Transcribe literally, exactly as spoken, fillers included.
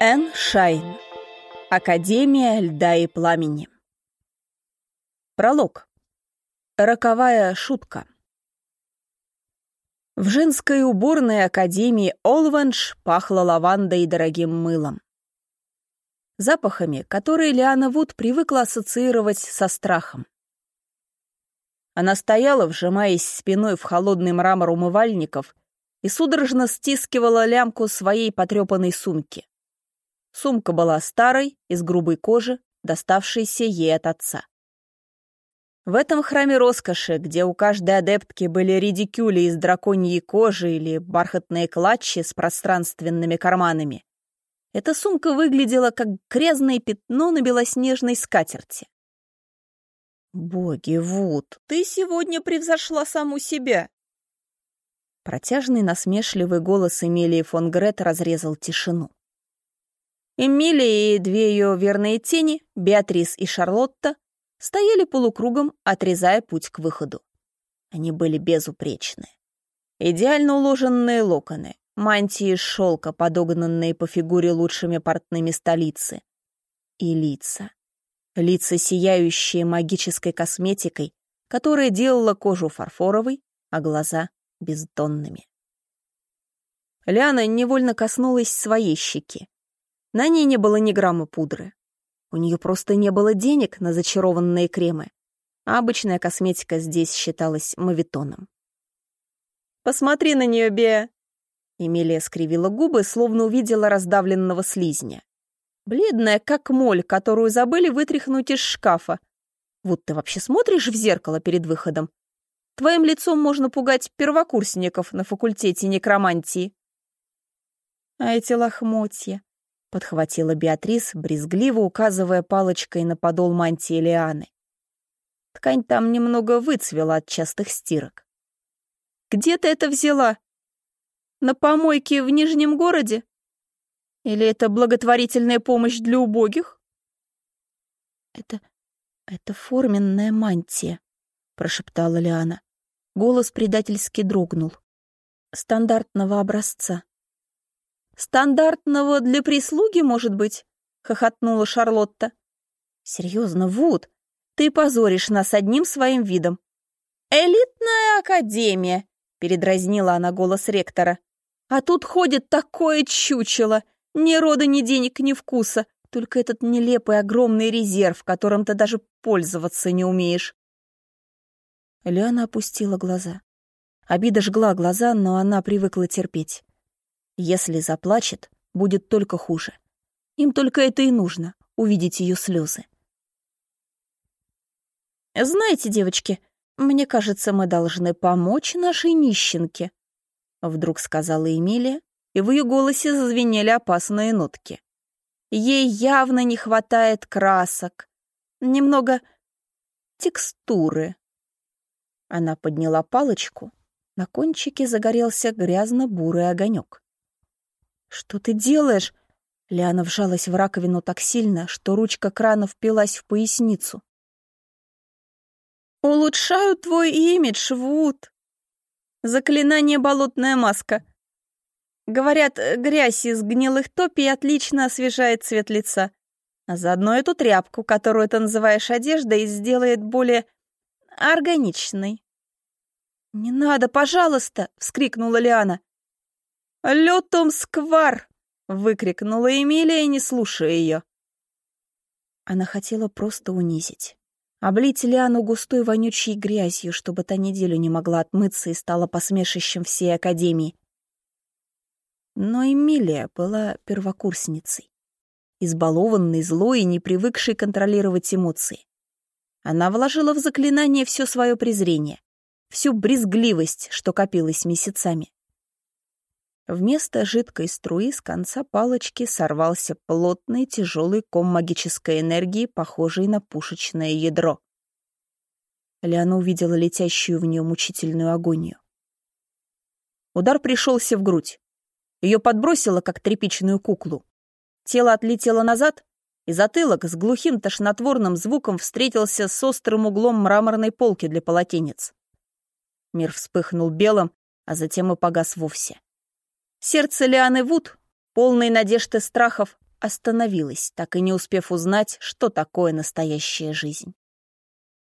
Энн Шайн. Академия льда и пламени. Пролог. Роковая шутка. В женской уборной Академии Олвендж пахло лавандой и дорогим мылом. Запахами, которые Лиана Вуд привыкла ассоциировать со страхом. Она стояла, вжимаясь спиной в холодный мрамор умывальников, и судорожно стискивала лямку своей потрепанной сумки. Сумка была старой, из грубой кожи, доставшейся ей от отца. В этом храме роскоши, где у каждой адептки были редикюли из драконьей кожи или бархатные клатчи с пространственными карманами, эта сумка выглядела как грязное пятно на белоснежной скатерти. «Боги, Вуд, ты сегодня превзошла саму себя!» Протяжный насмешливый голос Эмилии фон Грет разрезал тишину. Эмилия и две ее верные тени, Беатрис и Шарлотта, стояли полукругом, отрезая путь к выходу. Они были безупречны. Идеально уложенные локоны, мантии из шелка, подогнанные по фигуре лучшими портными столицы. И лица. Лица, сияющие магической косметикой, которая делала кожу фарфоровой, а глаза — бездонными. Лиана невольно коснулась своей щеки. На ней не было ни грамма пудры. У нее просто не было денег на зачарованные кремы, а обычная косметика здесь считалась моветоном. «Посмотри на нее, Беа!» Эмилия скривила губы, словно увидела раздавленного слизня. Бледная, как моль, которую забыли вытряхнуть из шкафа. Вот ты вообще смотришь в зеркало перед выходом? Твоим лицом можно пугать первокурсников на факультете некромантии. А эти лохмотья... — подхватила Беатрис, брезгливо указывая палочкой на подол мантии Лианы. Ткань там немного выцвела от частых стирок. «Где ты это взяла? На помойке в Нижнем городе? Или это благотворительная помощь для убогих?» «Это... это форменная мантия», — прошептала Лиана. Голос предательски дрогнул. «Стандартного образца». «Стандартного для прислуги, может быть?» — хохотнула Шарлотта. «Серьезно, Вуд, ты позоришь нас одним своим видом». «Элитная академия!» — передразнила она голос ректора. «А тут ходит такое чучело! Ни рода, ни денег, ни вкуса, только этот нелепый огромный резерв, которым ты даже пользоваться не умеешь». Лиана опустила глаза. Обида жгла глаза, но она привыкла терпеть. Если заплачет, будет только хуже. Им только это и нужно — увидеть ее слезы. «Знаете, девочки, мне кажется, мы должны помочь нашей нищенке», — вдруг сказала Эмилия, и в ее голосе зазвенели опасные нотки. «Ей явно не хватает красок, немного текстуры». Она подняла палочку, на кончике загорелся грязно-бурый огонек. «Что ты делаешь?» Лиана вжалась в раковину так сильно, что ручка крана впилась в поясницу. «Улучшаю твой имидж, Вуд. Заклинание «Болотная маска». Говорят, грязь из гнилых топий отлично освежает цвет лица. А заодно эту тряпку, которую ты называешь одеждой, сделает более органичной». «Не надо, пожалуйста!» — вскрикнула Лиана. «Лютум сквар!» — выкрикнула Эмилия, не слушая ее. Она хотела просто унизить. Облить Лиану густой вонючей грязью, чтобы та неделю не могла отмыться и стала посмешищем всей академии. Но Эмилия была первокурсницей, избалованной, злой и не привыкшей контролировать эмоции. Она вложила в заклинание все свое презрение, всю брезгливость, что копилась месяцами. Вместо жидкой струи с конца палочки сорвался плотный тяжелый ком магической энергии, похожий на пушечное ядро. Лиана увидела летящую в нее мучительную агонию. Удар пришелся в грудь. Ее подбросило, как тряпичную куклу. Тело отлетело назад, и затылок с глухим тошнотворным звуком встретился с острым углом мраморной полки для полотенец. Мир вспыхнул белым, а затем и погас вовсе. Сердце Лианы Вуд, полное надежд и страхов, остановилась, так и не успев узнать, что такое настоящая жизнь.